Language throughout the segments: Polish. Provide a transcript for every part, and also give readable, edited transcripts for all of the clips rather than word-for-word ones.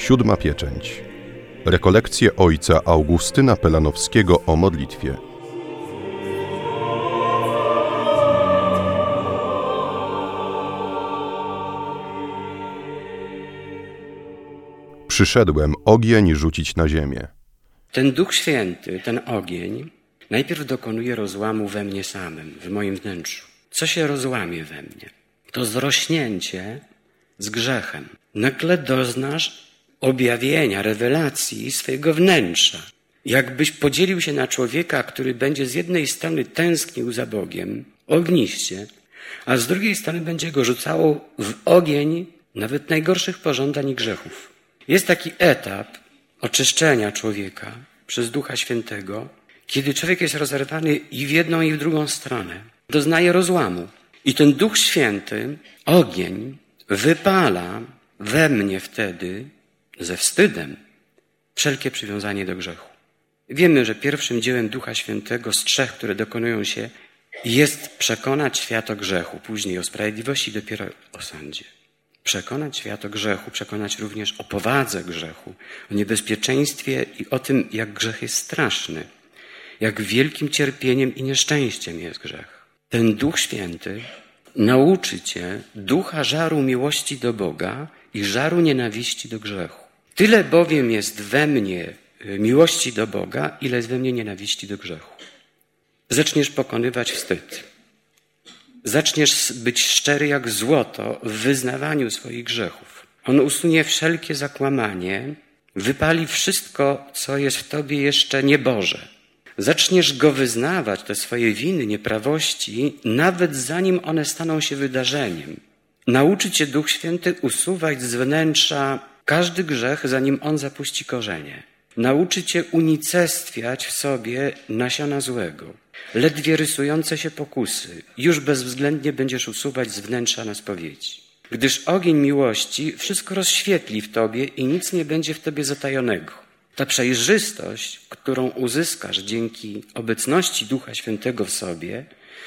Siódma pieczęć. Rekolekcje ojca Augustyna Pelanowskiego o modlitwie. Przyszedłem ogień rzucić na ziemię. Ten Duch Święty, ten ogień, najpierw dokonuje rozłamu we mnie samym, w moim wnętrzu. Co się rozłamie we mnie? To zrośnięcie z grzechem. Nagle doznasz objawienia, rewelacji swojego wnętrza. Jakbyś podzielił się na człowieka, który będzie z jednej strony tęsknił za Bogiem, ogniście, a z drugiej strony będzie go rzucało w ogień nawet najgorszych pożądań i grzechów. Jest taki etap oczyszczenia człowieka przez Ducha Świętego, kiedy człowiek jest rozerwany i w jedną, i w drugą stronę. Doznaje rozłamu. I ten Duch Święty, ogień, wypala we mnie wtedy ze wstydem wszelkie przywiązanie do grzechu. Wiemy, że pierwszym dziełem Ducha Świętego z trzech, które dokonują się, jest przekonać świat o grzechu, później o sprawiedliwości, dopiero o sądzie. Przekonać świat o grzechu, przekonać również o powadze grzechu, o niebezpieczeństwie i o tym, jak grzech jest straszny, jak wielkim cierpieniem i nieszczęściem jest grzech. Ten Duch Święty nauczy cię ducha żaru miłości do Boga i żaru nienawiści do grzechu. Tyle bowiem jest we mnie miłości do Boga, ile jest we mnie nienawiści do grzechu. Zaczniesz pokonywać wstyd. Zaczniesz być szczery jak złoto w wyznawaniu swoich grzechów. On usunie wszelkie zakłamanie, wypali wszystko, co jest w tobie jeszcze nieboże. Zaczniesz go wyznawać, te swoje winy, nieprawości, nawet zanim one staną się wydarzeniem. Nauczy cię Duch Święty usuwać z wnętrza każdy grzech, zanim on zapuści korzenie. Nauczy cię unicestwiać w sobie nasiona złego. Ledwie rysujące się pokusy już bezwzględnie będziesz usuwać z wnętrza na spowiedzi. Gdyż ogień miłości wszystko rozświetli w tobie i nic nie będzie w tobie zatajonego. Ta przejrzystość, którą uzyskasz dzięki obecności Ducha Świętego w sobie,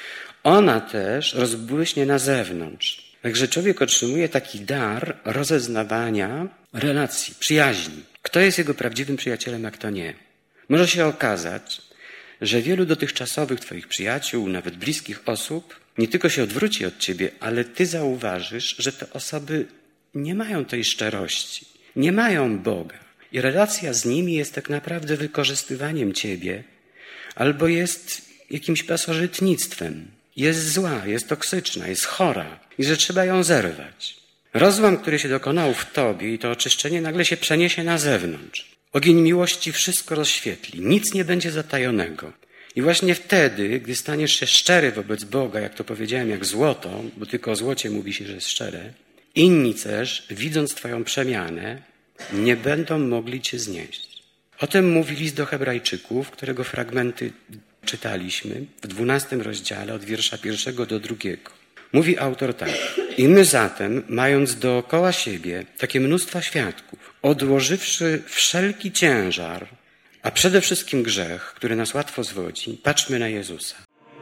ona też rozbłyśnie na zewnątrz. Także człowiek otrzymuje taki dar rozeznawania relacji, przyjaźni. Kto jest jego prawdziwym przyjacielem, a kto nie. Może się okazać, że wielu dotychczasowych twoich przyjaciół, nawet bliskich osób, nie tylko się odwróci od ciebie, ale ty zauważysz, że te osoby nie mają tej szczerości, nie mają Boga. I relacja z nimi jest tak naprawdę wykorzystywaniem ciebie, albo jest jakimś pasożytnictwem. Jest zła, jest toksyczna, jest chora i że trzeba ją zerwać. Rozłam, który się dokonał w tobie i to oczyszczenie nagle się przeniesie na zewnątrz. Ogień miłości wszystko rozświetli, nic nie będzie zatajonego. I właśnie wtedy, gdy staniesz się szczery wobec Boga, jak to powiedziałem, jak złoto, bo tylko o złocie mówi się, że jest szczere, inni też, widząc twoją przemianę, nie będą mogli cię znieść. O tym mówi list do Hebrajczyków, którego fragmenty czytaliśmy w 12 rozdziale od wiersza 1 do 2. Mówi autor tak. I my zatem, mając dookoła siebie takie mnóstwo świadków, odłożywszy wszelki ciężar, a przede wszystkim grzech, który nas łatwo zwodzi, patrzmy na Jezusa.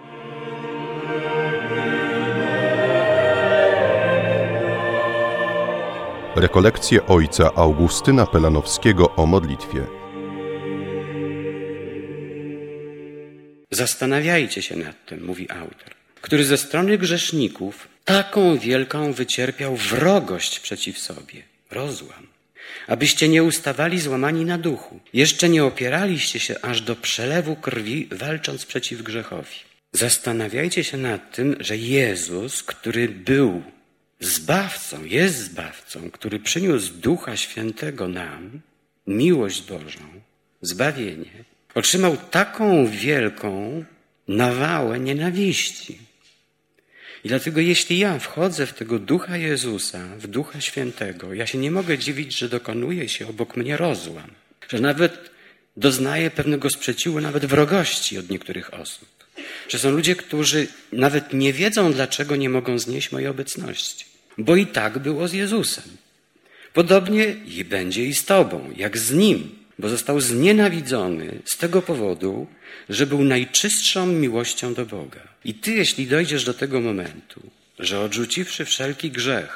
Rekolekcje ojca Augustyna Pelanowskiego o modlitwie. Zastanawiajcie się nad tym, mówi autor, który ze strony grzeszników taką wielką wycierpiał wrogość przeciw sobie, rozłam, abyście nie ustawali złamani na duchu, jeszcze nie opieraliście się aż do przelewu krwi, walcząc przeciw grzechowi. Zastanawiajcie się nad tym, że Jezus, który był Zbawcą, jest Zbawcą, który przyniósł Ducha Świętego nam, miłość Bożą, zbawienie, otrzymał taką wielką nawałę nienawiści. I dlatego jeśli ja wchodzę w tego Ducha Jezusa, w Ducha Świętego, ja się nie mogę dziwić, że dokonuje się obok mnie rozłam, że nawet doznaję pewnego sprzeciwu, nawet wrogości od niektórych osób. Że są ludzie, którzy nawet nie wiedzą, dlaczego nie mogą znieść mojej obecności. Bo i tak było z Jezusem. Podobnie i będzie i z tobą, jak z Nim, bo został znienawidzony z tego powodu, że był najczystszą miłością do Boga. I ty, jeśli dojdziesz do tego momentu, że odrzuciwszy wszelki grzech,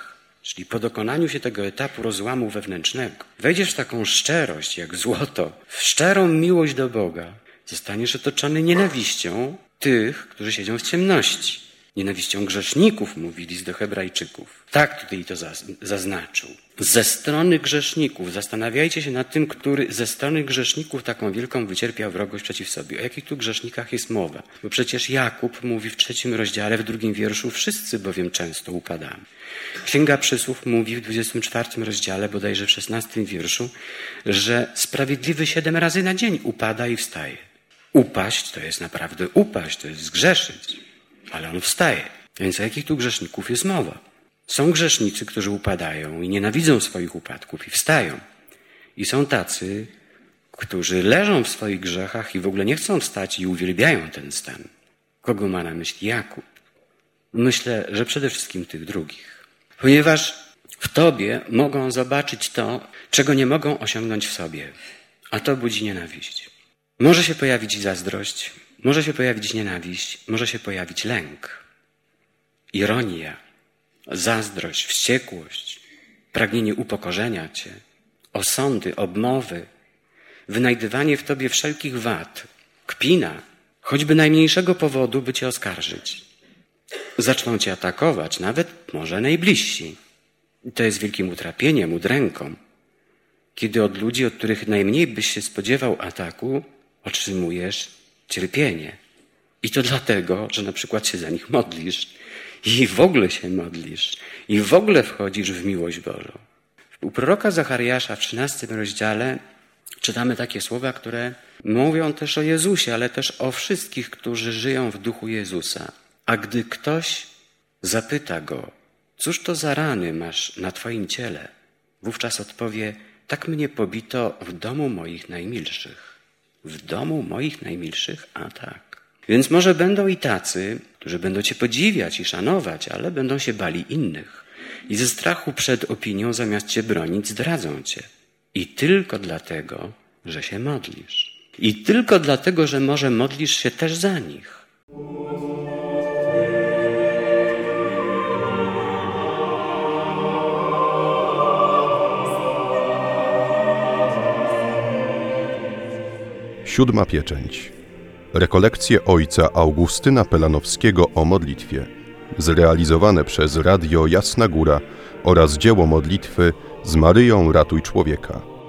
czyli po dokonaniu się tego etapu rozłamu wewnętrznego, wejdziesz w taką szczerość jak złoto, w szczerą miłość do Boga, zostaniesz otoczony nienawiścią tych, którzy siedzą w ciemności. Nienawiścią grzeszników, mówi list do Hebrajczyków. Tak tutaj to zaznaczył. Ze strony grzeszników. Zastanawiajcie się nad tym, który ze strony grzeszników taką wielką wycierpiał wrogość przeciw sobie. O jakich tu grzesznikach jest mowa? Bo przecież Jakub mówi w 3 rozdziale, w 2 wierszu, wszyscy bowiem często upadamy. Księga Przysłów mówi w 24 rozdziale, bodajże w 16 wierszu, że sprawiedliwy 7 razy na dzień upada i wstaje. Upaść to jest naprawdę upaść, to jest zgrzeszyć. Ale on wstaje. Więc o jakich tu grzeszników jest mowa? Są grzesznicy, którzy upadają i nienawidzą swoich upadków i wstają. I są tacy, którzy leżą w swoich grzechach i w ogóle nie chcą wstać i uwielbiają ten stan. Kogo ma na myśli Jakub? Myślę, że przede wszystkim tych drugich. Ponieważ w tobie mogą zobaczyć to, czego nie mogą osiągnąć w sobie. A to budzi nienawiść. Może się pojawić zazdrość, może się pojawić nienawiść, może się pojawić lęk, ironia, zazdrość, wściekłość, pragnienie upokorzenia cię, osądy, obmowy, wynajdywanie w tobie wszelkich wad, kpina, choćby najmniejszego powodu, by cię oskarżyć. Zaczną cię atakować, nawet może najbliżsi. I to jest wielkim utrapieniem, udręką, kiedy od ludzi, od których najmniej byś się spodziewał ataku, otrzymujesz cierpienie. I to dlatego, że na przykład się za nich modlisz i w ogóle się modlisz i w ogóle wchodzisz w miłość Bożą. U proroka Zachariasza w 13 rozdziale czytamy takie słowa, które mówią też o Jezusie, ale też o wszystkich, którzy żyją w duchu Jezusa. A gdy ktoś zapyta go, cóż to za rany masz na twoim ciele? Wówczas odpowie, tak mnie pobito w domu moich najmilszych. W domu moich najmilszych? A tak. Więc może będą i tacy, którzy będą cię podziwiać i szanować, ale będą się bali innych. I ze strachu przed opinią, zamiast cię bronić, zdradzą cię. I tylko dlatego, że się modlisz. I tylko dlatego, że może modlisz się też za nich. Siódma pieczęć. Rekolekcje ojca Augustyna Pelanowskiego o modlitwie, zrealizowane przez Radio Jasna Góra oraz dzieło modlitwy z Maryją Ratuj Człowieka.